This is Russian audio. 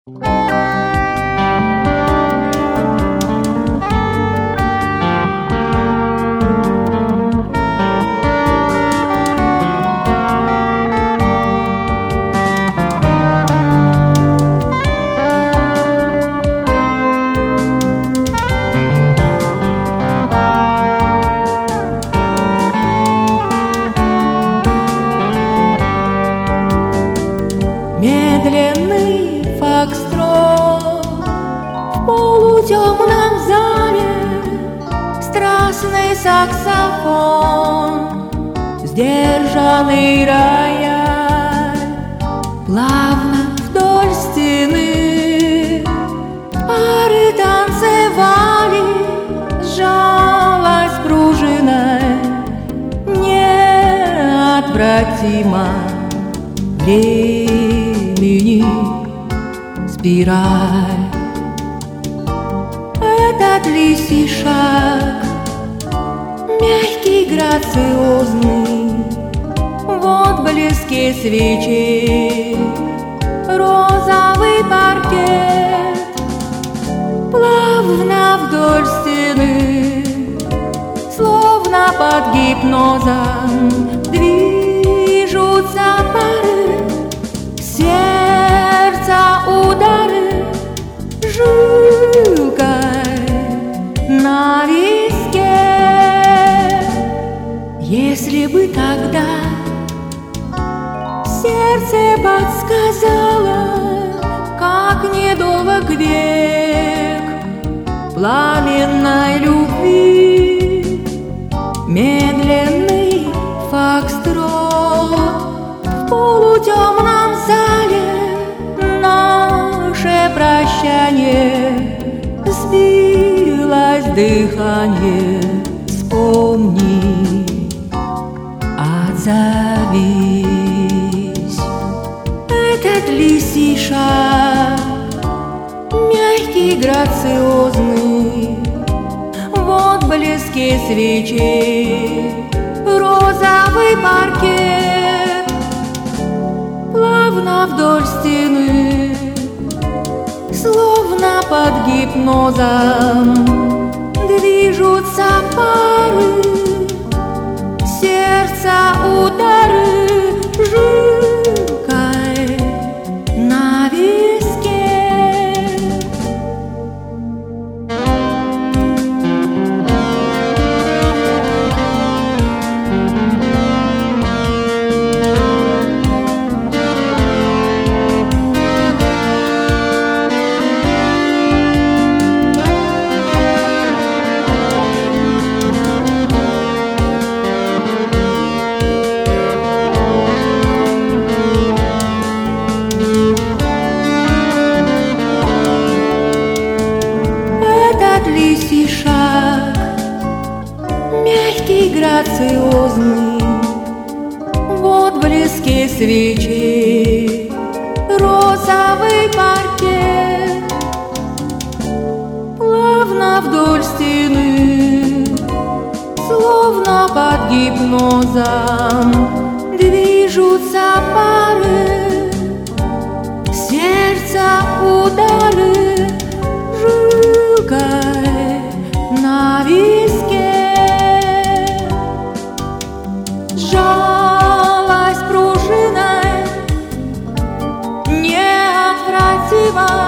Медленный фокстрот в полутемном зале, страстный саксофон, сдержанный рояль. Плавно вдоль стены пары танцевали, сжалась пружиной неотвратимо времени спираль. Этот лисий шаг, мягкий, грациозный, в отблеске свечей розовый паркет. Плавно вдоль стены, словно под гипнозом, движутся пары, сердца удары жилкой на виске. Если бы тогда сердце подсказало, как недолг век пламенной любви, медленный фокстрот в полутемном зале, наше прощание, сбилось дыхание. Вспомни, отзовись. Этот лисий шаг, мягкий, грациозный, в отблеске свечей розовый паркет. Плавно вдоль стены, словно под гипнозом, движутся пары, сердца удары жилкой на виске. Лисий шаг, мягкий, грациозный, в отблеске свечей розовый паркет. Плавно вдоль стены, словно под гипнозом, движутся пары, сердца удары жилкой на виске. Сжалась пружиной неотвратимо